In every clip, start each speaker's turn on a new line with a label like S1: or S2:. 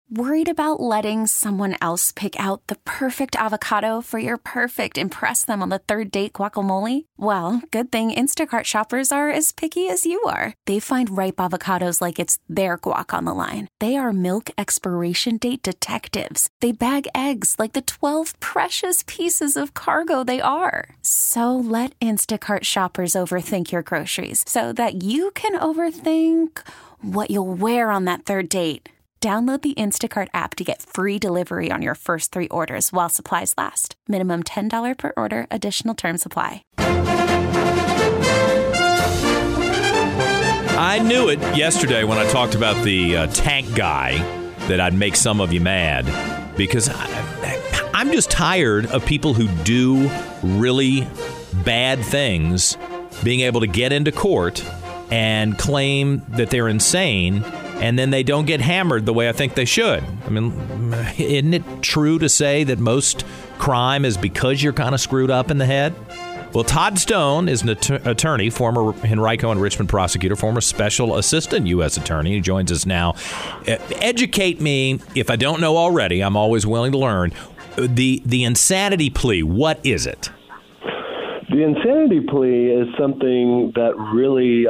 S1: Worried about letting someone else pick out the perfect avocado for your perfect impress them on the third date guacamole? Well, good thing Instacart shoppers are as picky as you are. They find ripe avocados like it's their guac on the line. They are milk expiration date detectives. They bag eggs like the 12 precious pieces of cargo they are. So let Instacart shoppers overthink your groceries so that you can overthink what you'll wear on that third date. Download the Instacart app to get free delivery on your first 3 orders while supplies last. Minimum $10 per order. Additional terms apply.
S2: I knew it yesterday when I talked about the tank guy that I'd make some of you mad because I'm just tired of people who do really bad things being able to get into court and claim that they're insane, and then they don't get hammered the way I think they should. I mean, isn't it true to say that most crime is because you're kind of screwed up in the head? Well, Todd Stone is an attorney, former Henrico and Richmond prosecutor, former special assistant U.S. attorney. He joins us now. Educate me, if I don't know already. I'm always willing to learn. The insanity plea, what is it?
S3: The insanity plea is something that really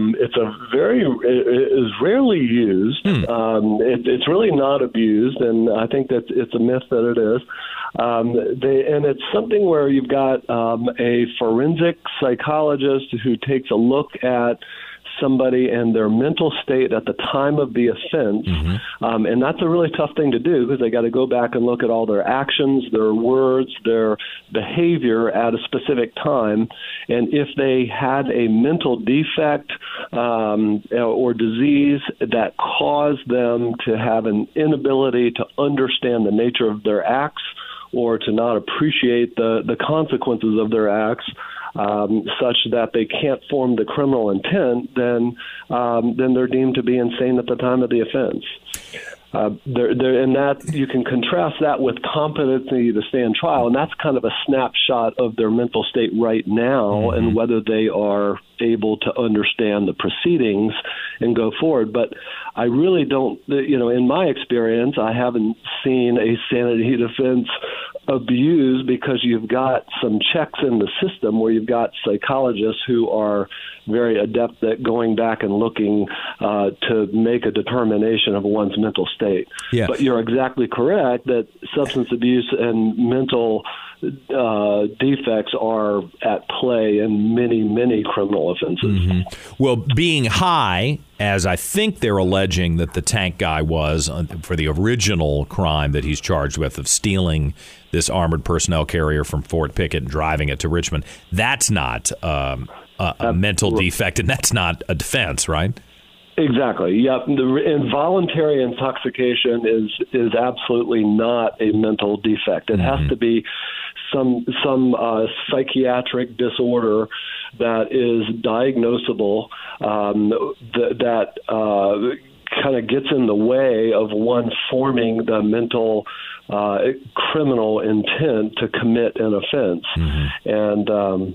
S3: is rarely used. It's really not abused, and I think that it's a myth that it is. And it's something where you've got a forensic psychologist who takes a look at somebody and their mental state at the time of the offense. And that's a really tough thing to do because they got to go back and look at all their actions, their words, their behavior at a specific time. And if they had a mental defect or disease that caused them to have an inability to understand the nature of their acts or to not appreciate the consequences of their acts, such that they can't form the criminal intent, then they're deemed to be insane at the time of the offense. And that you can contrast that with competency to stand trial, and that's kind of a snapshot of their mental state right now and whether they are able to understand the proceedings and go forward. But I really don't, in my experience, I haven't seen a sanity defense abused because you've got some checks in the system where you've got psychologists who are very adept at going back and looking to make a determination of one's mental state.
S2: Yeah.
S3: But you're exactly correct that substance abuse and mental defects are at play in many, many criminal offenses.
S2: Well, being high, as I think they're alleging that the tank guy was for the original crime that he's charged with of stealing this armored personnel carrier from Fort Pickett and driving it to Richmond, that's not a mental defect, and that's not a defense, right?
S3: Exactly. Yep. The involuntary intoxication is absolutely not a mental defect. It has to be some psychiatric disorder that is diagnosable that kind of gets in the way of one forming the mental criminal intent to commit an offense. And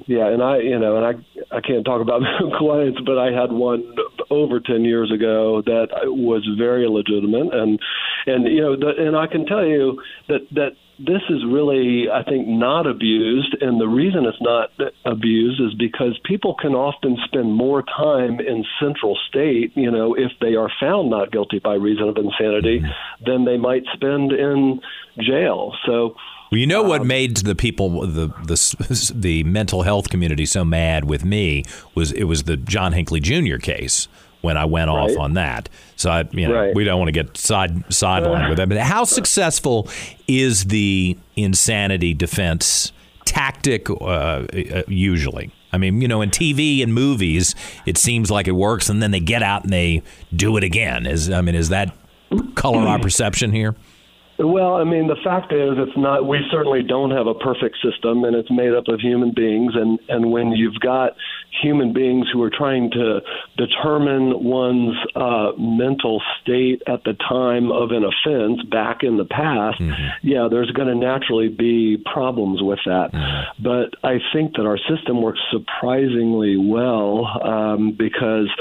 S3: I can't talk about clients, but I had one over 10 years ago that was very legitimate, and I can tell you that this is really, I think, not abused, and the reason it's not abused is because people can often spend more time in central state, if they are found not guilty by reason of insanity, than they might spend in jail. So,
S2: well, what made the people, the mental health community so mad with me was the John Hinckley Jr. case when I went off on that. So, we don't want to get sidelined with that. But how successful is the insanity defense tactic usually? I mean, in TV and movies, it seems like it works, and then they get out and they do it again. Is that color our perception here?
S3: Well, the fact is it's not. We certainly don't have a perfect system, and it's made up of human beings. And when you've got human beings who are trying to determine one's mental state at the time of an offense back in the past, there's going to naturally be problems with that. But I think that our system works surprisingly well because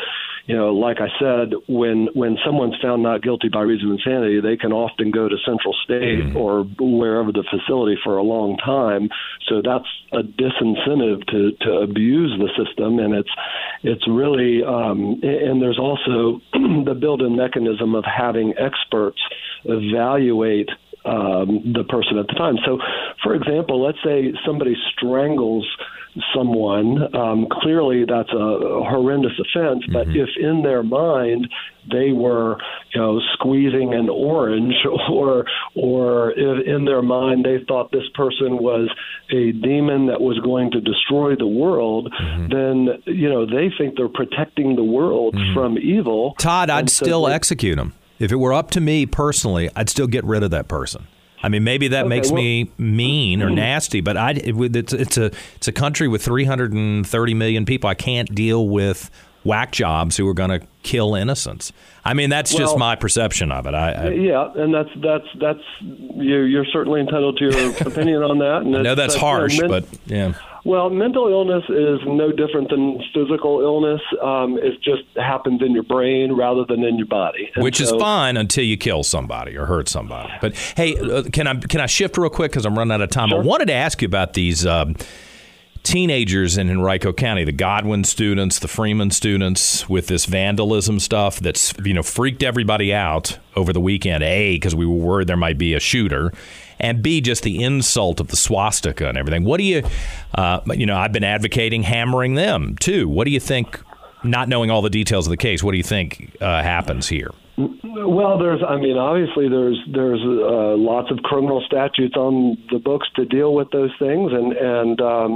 S3: like I said, when someone's found not guilty by reason of insanity, they can often go to Central State or wherever the facility for a long time. So that's a disincentive to abuse the system, and it's really and there's also the built-in mechanism of having experts evaluate the person at the time. So, for example, let's say somebody strangles someone. Clearly, that's a horrendous offense. But if in their mind they were, squeezing an orange, or if in their mind they thought this person was a demon that was going to destroy the world, then they think they're protecting the world from evil.
S2: Todd, I'd still execute them. If it were up to me personally, I'd still get rid of that person. I mean, maybe that makes me mean or nasty, but it's a country with 330 million people. I can't deal with whack jobs who are going to kill innocents. I mean, that's just my perception of it.
S3: Yeah, and that's you're certainly entitled to your opinion on that. And
S2: I know that's harsh, but yeah.
S3: Well, mental illness is no different than physical illness. It just happens in your brain rather than in your body.
S2: Which is fine until you kill somebody or hurt somebody. But, hey, can I shift real quick because I'm running out of time? Sure. I wanted to ask you about these teenagers in Henrico County, the Godwin students, the Freeman students, with this vandalism stuff that's freaked everybody out over the weekend. A, because we were worried there might be a shooter, and B, just the insult of the swastika and everything. What do you, I've been advocating hammering them too. What do you think? Not knowing all the details of the case, what do you think happens here?
S3: Well, obviously there's lots of criminal statutes on the books to deal with those things, and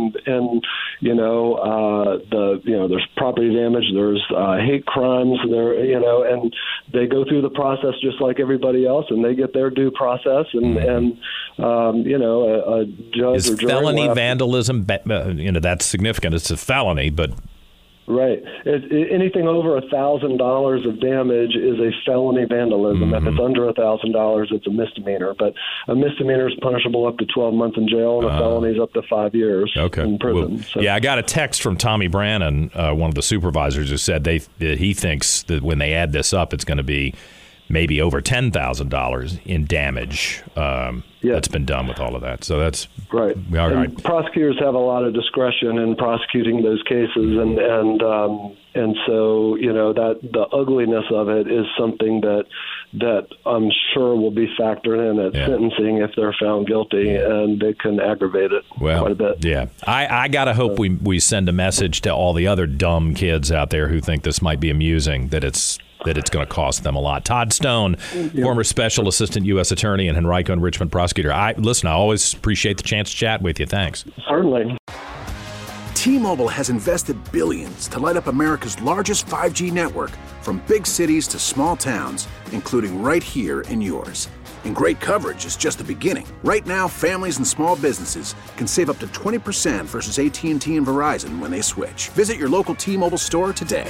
S3: there's property damage, there's hate crimes, and they go through the process just like everybody else, and they get their due process, and a judge
S2: is
S3: or jury
S2: felony vandalism. That's significant. It's a felony, but.
S3: Right. Anything over $1,000 of damage is a felony vandalism. If it's under $1,000, it's a misdemeanor. But a misdemeanor is punishable up to 12 months in jail, and a felony is up to 5 years in prison.
S2: Well, yeah, I got a text from Tommy Brannon, one of the supervisors, who said that he thinks that when they add this up, it's going to be maybe over $10,000 in damage that's been done with all of that. So that's
S3: right.
S2: All right.
S3: Prosecutors have a lot of discretion in prosecuting those cases, and so that the ugliness of it is something that I'm sure will be factored in at sentencing if they're found guilty, and it can aggravate it quite a bit. Yeah,
S2: I gotta hope we send a message to all the other dumb kids out there who think this might be amusing, that it's going to cost them a lot. Todd Stone, former Special Assistant U.S. Attorney and Henrico and Richmond prosecutor. I always appreciate the chance to chat with you. Thanks.
S3: Certainly.
S4: T-Mobile has invested billions to light up America's largest 5G network, from big cities to small towns, including right here in yours. And great coverage is just the beginning. Right now, families and small businesses can save up to 20% versus AT&T and Verizon when they switch. Visit your local T-Mobile store today.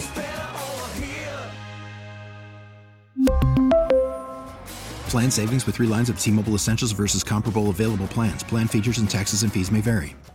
S5: Plan savings with 3 lines of T-Mobile Essentials versus comparable available plans. Plan features and taxes and fees may vary.